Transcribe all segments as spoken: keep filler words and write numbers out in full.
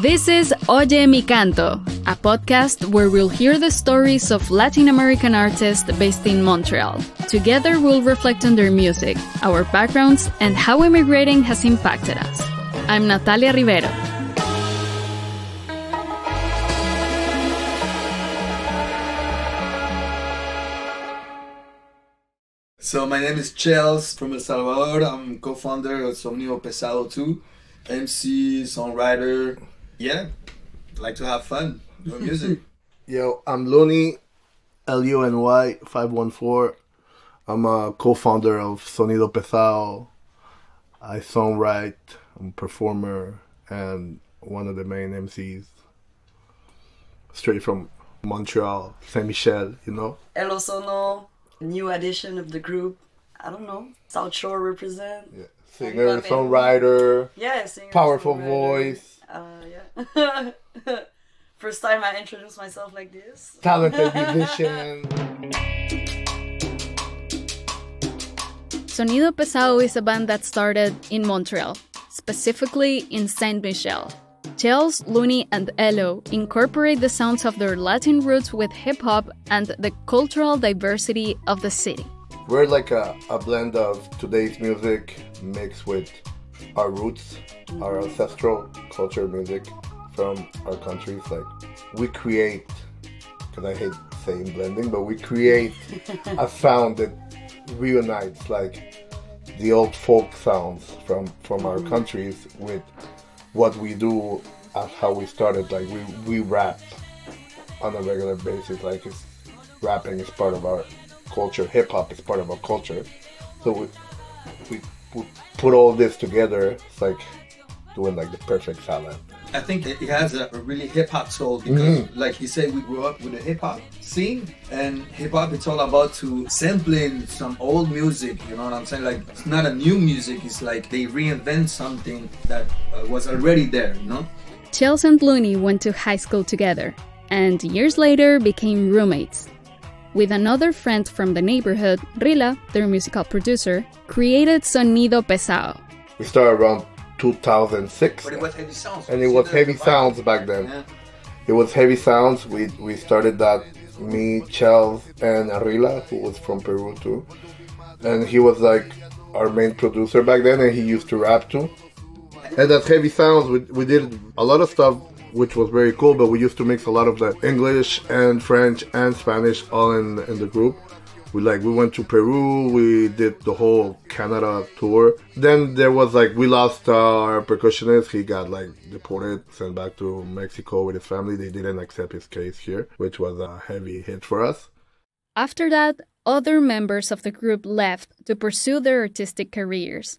This is Oye Mi Canto, a podcast where we'll hear the stories of Latin American artists based in Montreal. Together, we'll reflect on their music, our backgrounds, and how immigrating has impacted us. I'm Natalia Rivero. So my name is Chels from El Salvador. I'm co-founder of Sonido Pesado too. M C, songwriter. Yeah, like to have fun doing music. Yo, I'm Luny, L U N Y five one four. I'm a co-founder of Sonido Pesado. I songwrite, I'm a performer, and one of the main M Cs. Straight from Montreal, Saint Michel, you know? Elo Sono, new addition of the group. I don't know, South Shore represent. Yeah. Singer, songwriter, yeah, singer, powerful songwriter. voice. Uh, yeah. First time I introduce myself like this. Talented musician. Sonido Pesado is a band that started in Montreal, specifically in Saint Michel. Chels, Luny, and Elo incorporate the sounds of their Latin roots with hip-hop and the cultural diversity of the city. We're like a, a blend of today's music mixed with our roots, mm-hmm. our ancestral culture music from our countries. Like we create, because I hate saying blending, but we create a sound that reunites like the old folk sounds from, from our mm-hmm. countries with what we do as how we started. Like we, we rap on a regular basis. Like it's, rapping is part of our culture, hip-hop is part of our culture, so we, we we put all this together. It's like doing like the perfect salad. I think it has a really hip-hop soul because mm-hmm. like you said, we grew up with a hip-hop scene, and hip-hop it's all about to sampling some old music, you know what I'm saying? Like it's not a new music, it's like they reinvent something that uh, was already there, you know? Chels and Luny went to high school together and years later became roommates. With another friend from the neighborhood, Rila, their musical producer, created Sonido Pesado. We started around two thousand six. But it was heavy sounds. And it was heavy sounds back then. Yeah. It was heavy sounds. We we started that, me, Chels, and Rila, who was from Peru too. And he was like our main producer back then, and he used to rap too. And that heavy sounds, we, we did a lot of stuff which was very cool, but we used to mix a lot of the English and French and Spanish all in in the group. We like we went to Peru, we did the whole Canada tour. Then there was like we lost our percussionist. He got like deported, sent back to Mexico with his family. They didn't accept his case here, which was a heavy hit for us. After that, other members of the group left to pursue their artistic careers.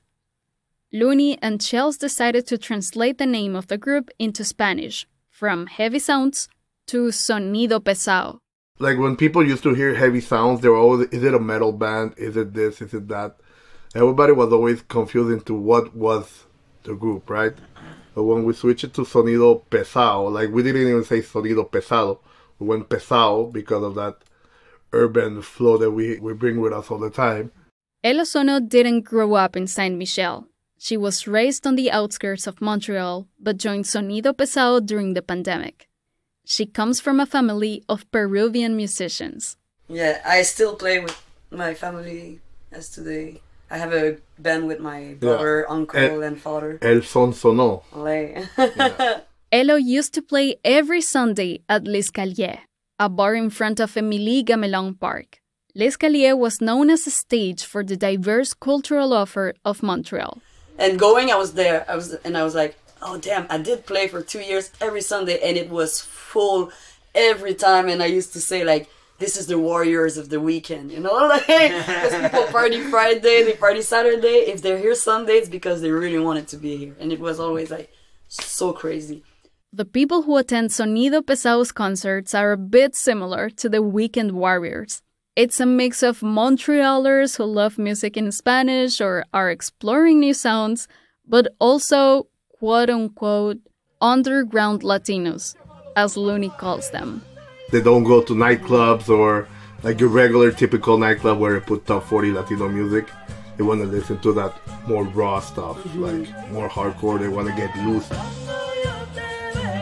Luny and Chels decided to translate the name of the group into Spanish, from Heavy Sounds to Sonido Pesado. Like when people used to hear heavy sounds, they were always, is it a metal band? Is it this? Is it that? Everybody was always confused into what was the group, right? But when we switched it to Sonido Pesado, like we didn't even say Sonido Pesado. We went Pesado because of that urban flow that we, we bring with us all the time. Elo Sono didn't grow up in Saint Michel. She was raised on the outskirts of Montreal, but joined Sonido Pesado during the pandemic. She comes from a family of Peruvian musicians. Yeah, I still play with my family as today. I have a band with my brother, yeah. uncle, El, and father. El Son Sonó. Yeah. Elo used to play every Sunday at L'Escalier, a bar in front of Émilie Gamelin Park. L'Escalier was known as a stage for the diverse cultural offer of Montreal. And going, I was there, I was, and I was like, oh damn, I did play for two years every Sunday, and it was full every time. And I used to say like, this is the Warriors of the weekend, you know? Like, because people party Friday, they party Saturday. If they're here Sunday, it's because they really wanted to be here. And it was always like, so crazy. The people who attend Sonido Pesado's concerts are a bit similar to the Weekend Warriors. It's a mix of Montrealers who love music in Spanish or are exploring new sounds, but also, quote-unquote, underground Latinos, as Luny calls them. They don't go to nightclubs or like your regular typical nightclub where they put top forty Latino music. They want to listen to that more raw stuff, mm-hmm. like more hardcore. They want to get loose.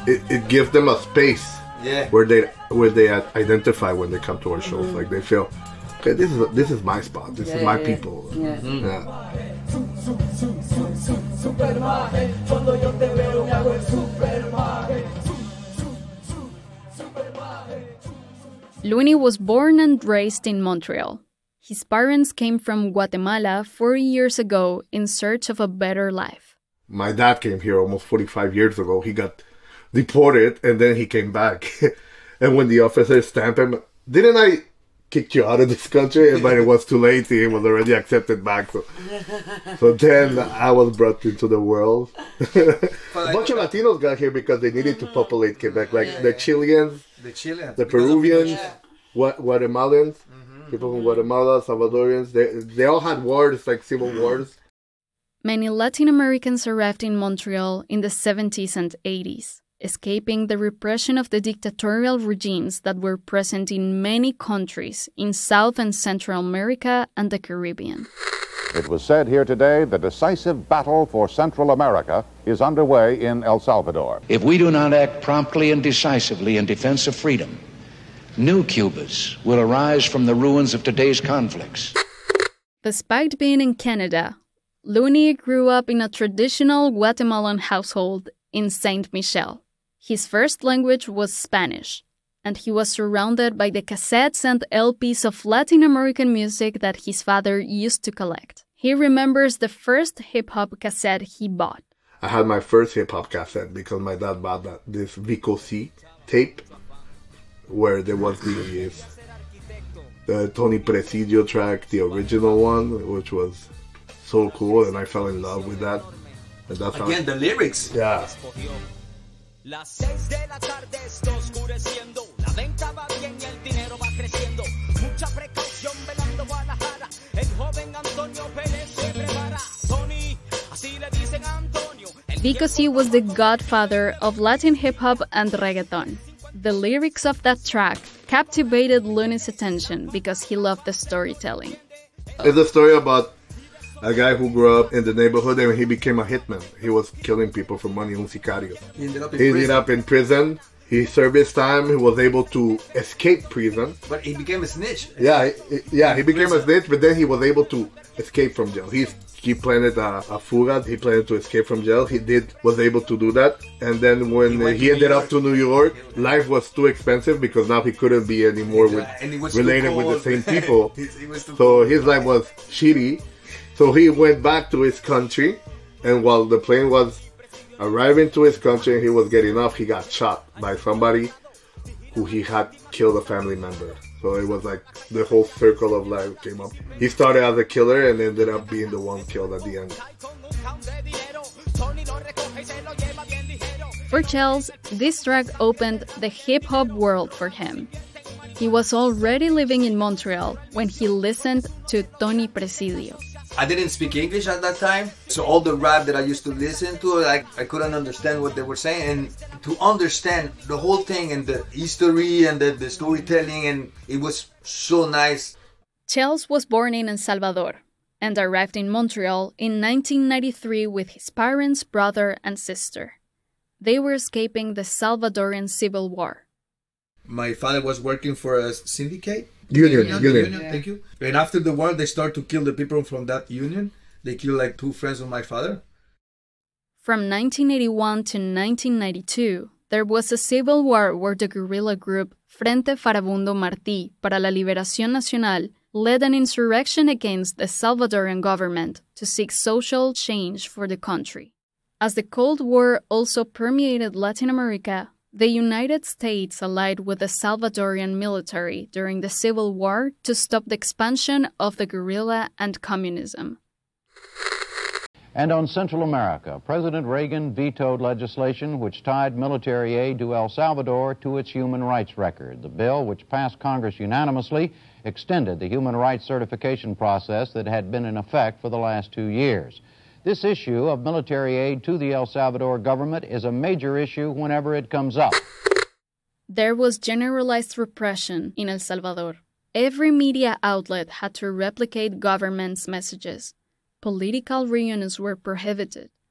it, it gives them a space Yeah. where they where they identify when they come to our shows. Mm-hmm. Like they feel, okay, this is this is my spot. This Yeah, is my yeah, people. Yeah. Mm-hmm. yeah. Looney was born and raised in Montreal. His parents came from Guatemala forty years ago in search of a better life. My dad came here almost forty-five years ago. He got deported and then he came back. And when the officer stamped him, didn't I kick you out of this country? But it was too late. He was already accepted back. So, so then I was brought into the world. A bunch of Latinos got here because they needed to populate Quebec. Like the Chileans, The Chileans, the Peruvians, yeah. Gua- Guatemalans, mm-hmm. people from Guatemala, Salvadorians. They, they all had wars, like civil wars. Many Latin Americans arrived in Montreal in the seventies and eighties, escaping the repression of the dictatorial regimes that were present in many countries in South and Central America and the Caribbean. It was said here today the decisive battle for Central America is underway in El Salvador. If we do not act promptly and decisively in defense of freedom, new Cubas will arise from the ruins of today's conflicts. Despite being in Canada, Looney grew up in a traditional Guatemalan household in Saint Michel. His first language was Spanish, and he was surrounded by the cassettes and L Ps of Latin American music that his father used to collect. He remembers the first hip-hop cassette he bought. I had my first hip-hop cassette because my dad bought that, this Vico C tape where there was the, the Tony Presidio track, the original one, which was so cool, and I fell in love with that. And that's Again, how, the lyrics. yeah. Las seis de la tarde está oscureciendo, la venta va bien y el dinero va creciendo. Mucha precaución velando Guadalajara, el joven Antonio Pérez se prepara. Tony, así le dicen a Antonio. Vico C was the godfather of Latin hip-hop and reggaeton. The lyrics of that track captivated Looney's attention because he loved the storytelling. It's a story about a guy who grew up in the neighborhood and he became a hitman. He was killing people for money, un sicario. He ended up in He ended prison. up in prison. He served his time. He was able to escape prison. But he became a snitch. Yeah, he, yeah, he became a snitch, but then he was able to escape from jail. He he planned a, a fuga. He planned to escape from jail. He did was able to do that. And then when He he, went he to ended New up to New York, life was too expensive because now he couldn't be anymore with And he was too related with the cold. same people. He- he was too So cold. his life was shitty. So he went back to his country, and while the plane was arriving to his country and he was getting off, he got shot by somebody who he had killed a family member. So it was like the whole circle of life came up. He started as a killer and ended up being the one killed at the end. For Chels, this track opened the hip-hop world for him. He was already living in Montreal when he listened to Tony Presidio. I didn't speak English at that time, so all the rap that I used to listen to, like I couldn't understand what they were saying. And to understand the whole thing and the history and the, the storytelling, and it was so nice. Chels was born in El Salvador and arrived in Montreal in nineteen ninety-three with his parents, brother, and sister. They were escaping the Salvadorian Civil War. My father was working for a syndicate. Union, union, union. union, thank you. And after the war, they start to kill the people from that union. They killed like two friends of my father. From nineteen eighty-one to nineteen ninety-two, there was a civil war where the guerrilla group Frente Farabundo Martí para la Liberación Nacional led an insurrection against the Salvadorian government to seek social change for the country. As the Cold War also permeated Latin America, the United States allied with the Salvadorian military during the Civil War to stop the expansion of the guerrilla and communism. And on Central America, President Reagan vetoed legislation which tied military aid to El Salvador to its human rights record. The bill, which passed Congress unanimously, extended the human rights certification process that had been in effect for the last two years. This issue of military aid to the El Salvador government is a major issue whenever it comes up. There was generalized repression in El Salvador. Every media outlet had to replicate government's messages. Political reunions were prohibited.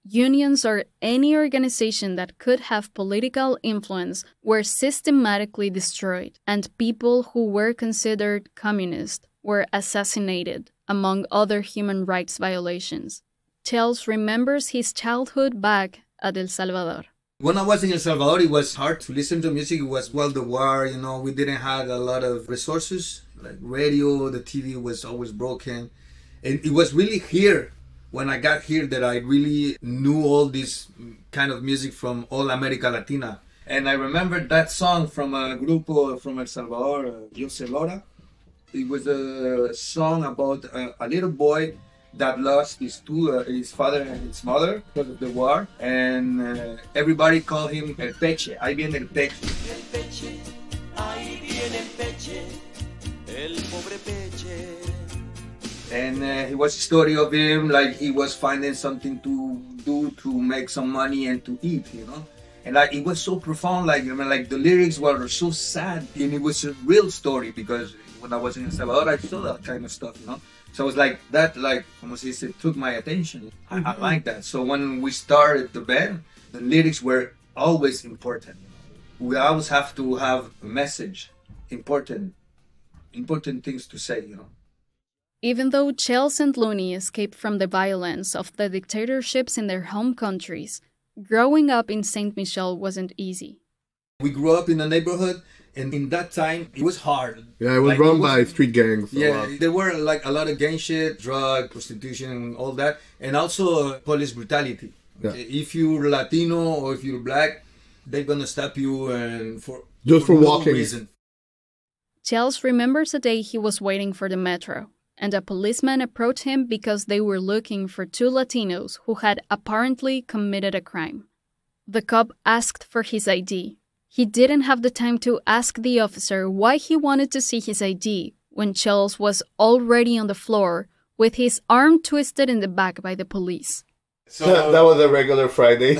unions or any organization that could have political influence were systematically destroyed, and people who were considered communist were assassinated, among other human rights violations. Chels remembers his childhood back at El Salvador. When I was in El Salvador, it was hard to listen to music. It was, well, the war, you know, we didn't have a lot of resources, like radio, the T V was always broken. And it was really here, when I got here, that I really knew all this kind of music from all America Latina. And I remember that song from a grupo from El Salvador, uh, Yo Se Lora. It was a song about a, a little boy that lost his two, uh, his father and his mother because of the war, and uh, everybody called him El Peche. Ahí viene El Peche. El Peche, ahí viene el Peche, el pobre Peche. And uh, it was a story of him, like he was finding something to do to make some money and to eat, you know. And like it was so profound, like I mean, like the lyrics were so sad, and it was a real story, because when I was in El Salvador, I saw that kind of stuff, you know. So it was like that, like almost it took my attention. I, I like that. So when we started the band, the lyrics were always important. We always have to have a message, important, important things to say, you know. Even though Chels and Looney escaped from the violence of the dictatorships in their home countries, growing up in Saint Michel wasn't easy. We grew up in a neighborhood, and in that time, it was hard. Yeah, it was like, run it was, by street gangs. Yeah, there were like a lot of gang shit, drug, prostitution, and all that, and also uh, police brutality. Yeah. If you're Latino or if you're black, they're gonna stop you and for just for, for no walking. reason. Chels remembers a day he was waiting for the metro, and a policeman approached him because they were looking for two Latinos who had apparently committed a crime. The cop asked for his I D. He didn't have the time to ask the officer why he wanted to see his I D when Chels was already on the floor with his arm twisted in the back by the police. So that was a regular Friday.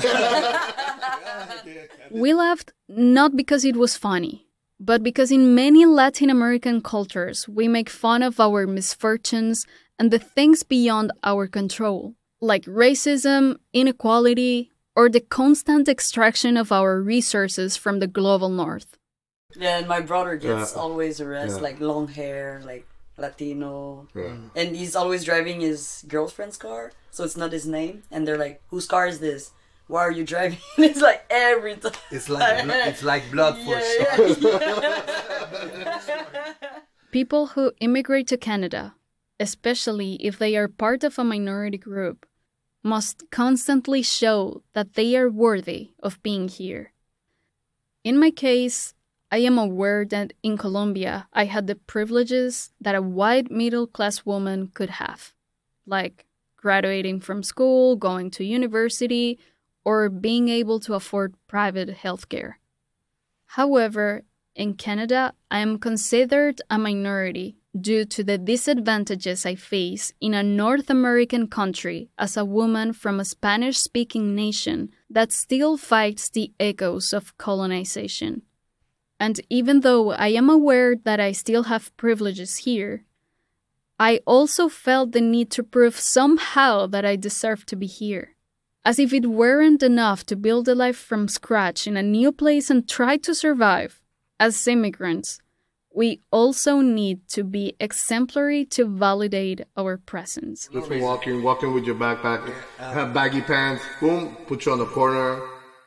We laughed not because it was funny, but because in many Latin American cultures, we make fun of our misfortunes and the things beyond our control, like racism, inequality, or the constant extraction of our resources from the global north. Yeah, and my brother gets Yeah. always arrested, Yeah. like long hair, like Latino. Yeah. And he's always driving his girlfriend's car, so it's not his name. And they're like, whose car is this? Why are you driving? It's like every time. It's like blo- it's like blood for Yeah, sure. yeah, yeah. People who immigrate to Canada, especially if they are part of a minority group, must constantly show that they are worthy of being here. In my case, I am aware that in Colombia, I had the privileges that a white middle-class woman could have, like graduating from school, going to university, or being able to afford private healthcare. However, in Canada, I am considered a minority due to the disadvantages I face in a North American country as a woman from a Spanish-speaking nation that still fights the echoes of colonization. And even though I am aware that I still have privileges here, I also felt the need to prove somehow that I deserve to be here. As if it weren't enough to build a life from scratch in a new place and try to survive, as immigrants, we also need to be exemplary to validate our presence. Just walking, walking with your backpack, have baggy pants, boom, put you on the corner.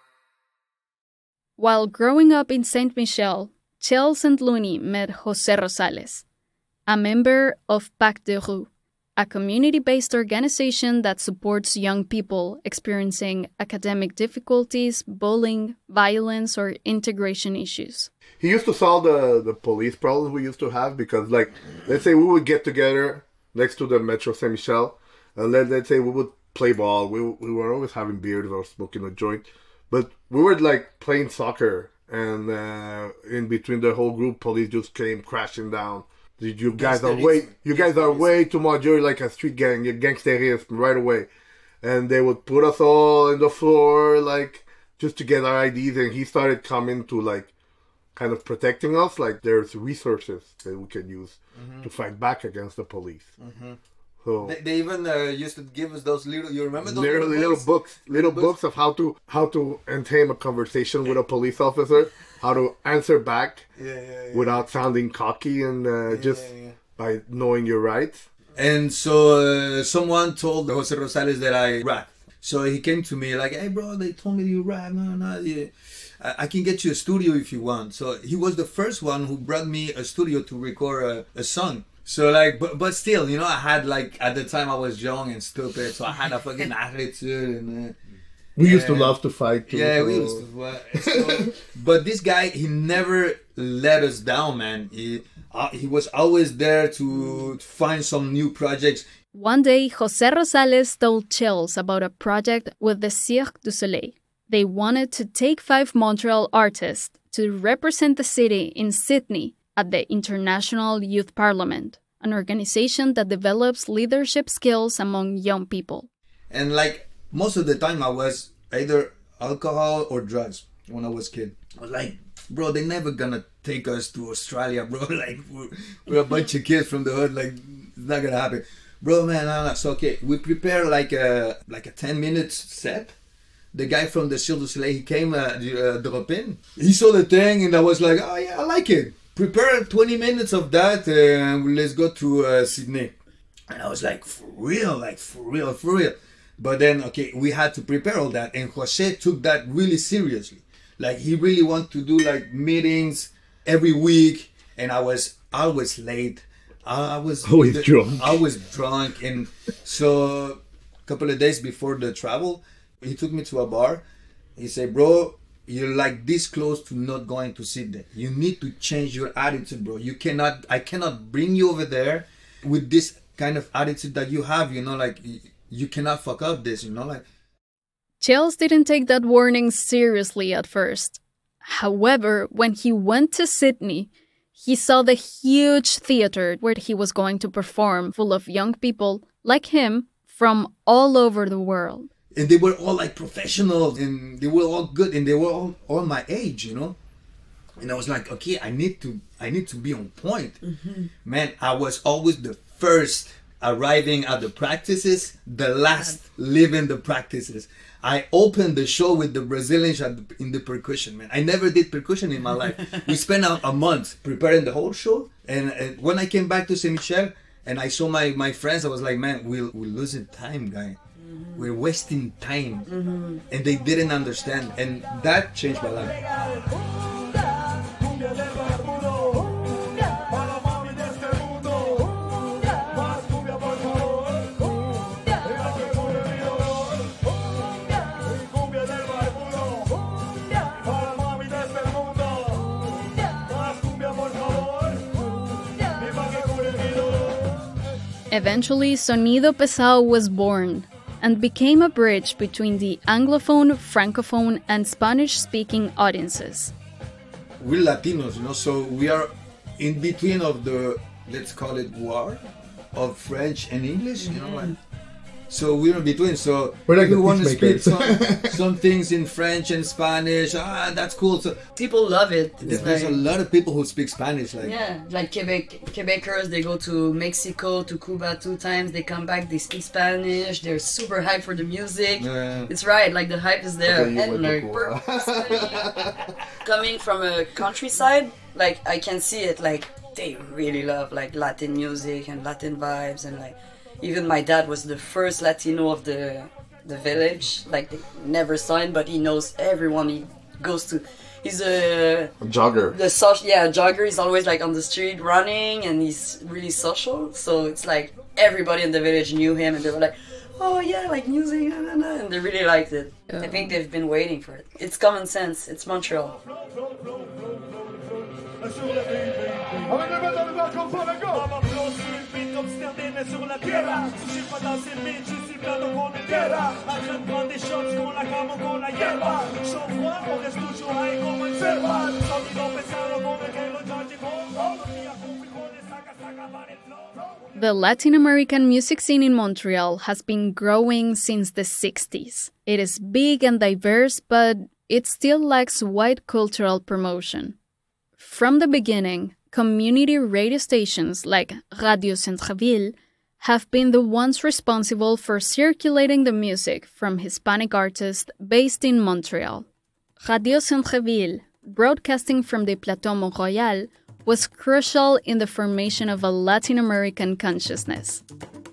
While growing up in Saint Michel, Chels and Looney met José Rosales, a member of Pacte de Rue, a community-based organization that supports young people experiencing academic difficulties, bullying, violence, or integration issues. He used to solve the, the police problems we used to have because, like, let's say we would get together next to the Metro Saint Michel, and let, let's say we would play ball. We, we were always having beers or smoking a joint, but we were, like, playing soccer, and uh, in between the whole group, police just came crashing down. You guys are way, you guys are way too much. You're like a street gang. You're gangsterism right away. And they would put us all in the floor, like, just to get our I Ds. And he started coming to, like, kind of protecting us. Like, there's resources that we can use mm-hmm. to fight back against the police. Mm-hmm. So They, they even uh, used to give us those little. You remember those little, little books? books, little books? books of how to how to entail a conversation with a police officer, how to answer back Yeah, yeah, yeah. without sounding cocky and uh, just yeah, yeah. by knowing your rights. And so uh, someone told Jose Rosales that I rap. So he came to me like, "Hey, bro, they told me you rap. No, no, yeah. I, I can get you a studio if you want." So he was the first one who brought me a studio to record a, a song. So like, but but still, you know, I had like at the time I was young and stupid, so I had a fucking attitude and. Uh, We used to Yeah. love to fight too. Yeah, so- we used to. uh, So, but this guy, he never let us down, man. He uh, he was always there to find some new projects. One day, Jose Rosales told Chills about a project with the Cirque du Soleil. They wanted to take five Montreal artists to represent the city in Sydney at the International Youth Parliament, an organization that develops leadership skills among young people. And like most of the time, I was either alcohol or drugs when I was a kid. I was like, bro, they're never gonna take us to Australia, bro. Like we're, we're a bunch of kids from the hood. Like it's not gonna happen, bro. Man, no, no. So okay, we prepare like a like a ten minutes set. The guy from the Cirque du Soleil, he came uh, uh, drop in. He saw the thing, and I was like, oh yeah, I like it. Prepare twenty minutes of that, and let's go to uh, Sydney. And I was like, for real, like for real, for real. But then, okay, we had to prepare all that, and Jose took that really seriously. Like he really wanted to do like meetings every week, and I was always late. I, I was Always the, drunk. I was drunk, and so a couple of days before the travel, he took me to a bar. He said, "Bro, you're like this close to not going to Sydney. You need to change your attitude, bro. You cannot. I cannot bring you over there with this kind of attitude that you have. You know, like." You cannot fuck up this, you know, like. Chills didn't take that warning seriously at first. However, when he went to Sydney, he saw the huge theater where he was going to perform, full of young people like him from all over the world. And they were all like professionals, and they were all good, and they were all, all my age, you know. And I was like, okay, I need to, I need to be on point. Mm-hmm. Man, I was always the first arriving at the practices, the last leaving the practices. I opened the show with the Brazilians at the, in the percussion, man. I never did percussion in my life. We spent a, a month preparing the whole show. And, and when I came back to Saint Michel and I saw my, my friends, I was like, man, we're, we're losing time, guy. Mm-hmm. We're wasting time. Mm-hmm. And they didn't understand. And that changed my life. Eventually, Sonido Pesado was born and became a bridge between the Anglophone, Francophone, and Spanish-speaking audiences. We're Latinos, you know, so we are in between of the, let's call it war, of French and English, you know, like. So we're in between, so We're like we the want to speak peacemakers. some, some things in French and Spanish. Ah, that's cool. So People love it. It's there's like, a lot of people who speak Spanish, like. yeah, like Quebec, Quebecers, they go to Mexico, to Cuba two times, they come back, they speak Spanish, they're super hyped for the music. Yeah. It's right, like the hype is there. Okay, you and went to like, Cuba. personally, coming from a countryside, like I can see it, like they really love like Latin music and Latin vibes, and like even my dad was the first Latino of the the village. Like they never saw him, but he knows everyone. He goes to. He's a A jogger. the social. Yeah, a jogger. He's always like on the street running, and he's really social. So it's like everybody in the village knew him, and they were like, "Oh yeah, like music," nah, nah, nah," and they really liked it. I think they've been waiting for it. It's common sense. It's Montreal. The Latin American music scene in Montreal has been growing since the sixties. It is big and diverse, but it still lacks wide cultural promotion. From the beginning, community radio stations like Radio Centreville have been the ones responsible for circulating the music from Hispanic artists based in Montreal. Radio Centreville, broadcasting from the Plateau Mont Royal, was crucial in the formation of a Latin American consciousness.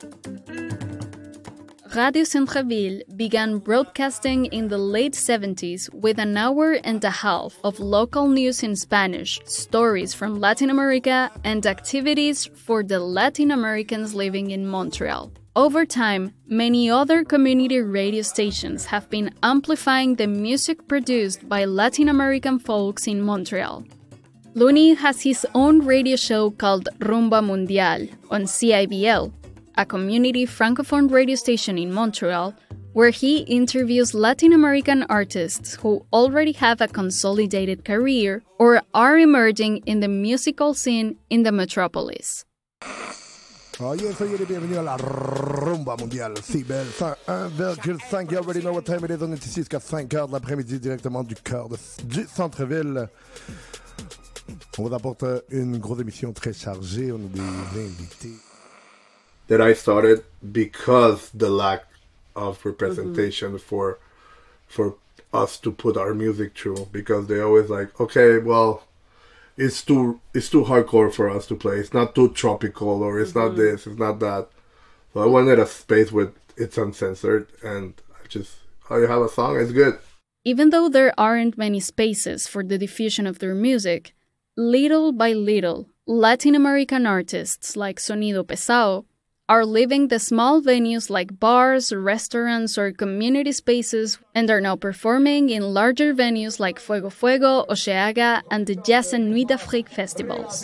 Radio Centreville began broadcasting in the late seventies with an hour and a half of local news in Spanish, stories from Latin America, and activities for the Latin Americans living in Montreal. Over time, many other community radio stations have been amplifying the music produced by Latin American folks in Montreal. Looney has his own radio show called Rumba Mundial on C I B L, a community francophone radio station in Montreal, where he interviews Latin American artists who already have a consolidated career or are emerging in the musical scene in the metropolis. Soyez, soyez les bienvenus à la Rumba Mondiale. C I B L cent un virgule cinq. You already know what time it is. On est ici jusqu'à cinq heures de l'après-midi, directement du cœur de, du centre-ville. On vous apporte une grosse émission très chargée. On a des invités. That I started because the lack of representation mm-hmm. for for us to put our music through, because they always like, okay, well, it's too it's too hardcore for us to play. It's not too tropical, or it's mm-hmm. not this, it's not that. So I wanted a space with it's uncensored, and I just, oh, you have a song, it's good. Even though there aren't many spaces for the diffusion of their music, little by little, Latin American artists like Sonido Pesado are leaving the small venues like bars, restaurants, or community spaces, and are now performing in larger venues like Fuego Fuego, Oceaga, and the Jazz and Nuit d'Afrique festivals.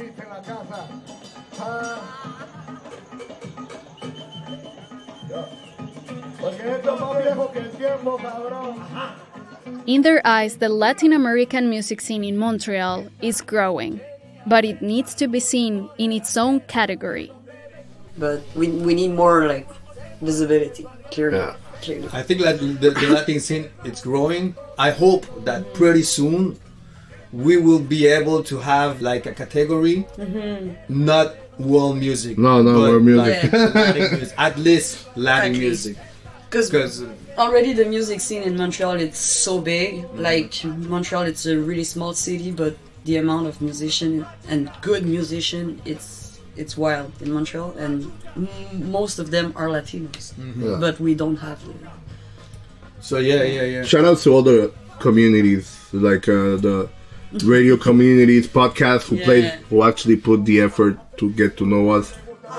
In their eyes, the Latin American music scene in Montreal is growing, but it needs to be seen in its own category. But we we need more like visibility, clearly. Yeah. clearly. I think that the, the Latin scene, it's growing. I hope that pretty soon we will be able to have like a category, mm-hmm. not world music. No, no, world music. Like Latin music. At least Latin At music. Because uh, already the music scene in Montreal, it's so big. Mm-hmm. Like Montreal, it's a really small city, but the amount of musician and good musician, it's It's wild in Montreal, and m- most of them are Latinos, mm-hmm. yeah. but we don't have them. So yeah, yeah, yeah. Shout out to all the communities, like uh, the radio communities, podcasts who yeah. play, who actually put the effort to get to know us.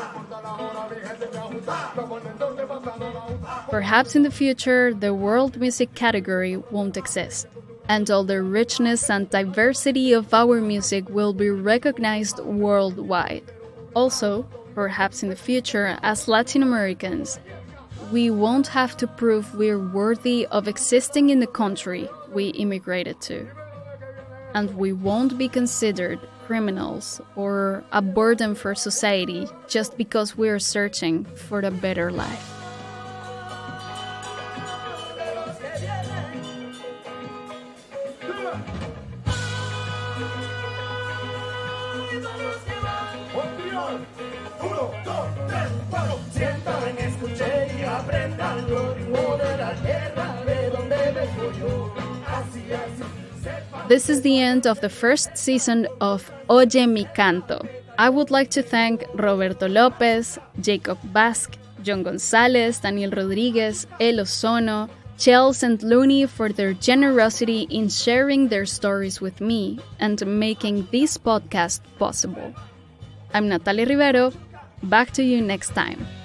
Perhaps in the future, the world music category won't exist, and all the richness and diversity of our music will be recognized worldwide. Also, perhaps in the future, as Latin Americans, we won't have to prove we're worthy of existing in the country we immigrated to. And we won't be considered criminals or a burden for society just because we're searching for a better life. This is the end of the first season of Oye Mi Canto. I would like to thank Roberto Lopez, Jacob Basque, John Gonzalez, Daniel Rodriguez, El Ozono, Chels and Looney for their generosity in sharing their stories with me and making this podcast possible. I'm Natalia Rivero. Back to you next time.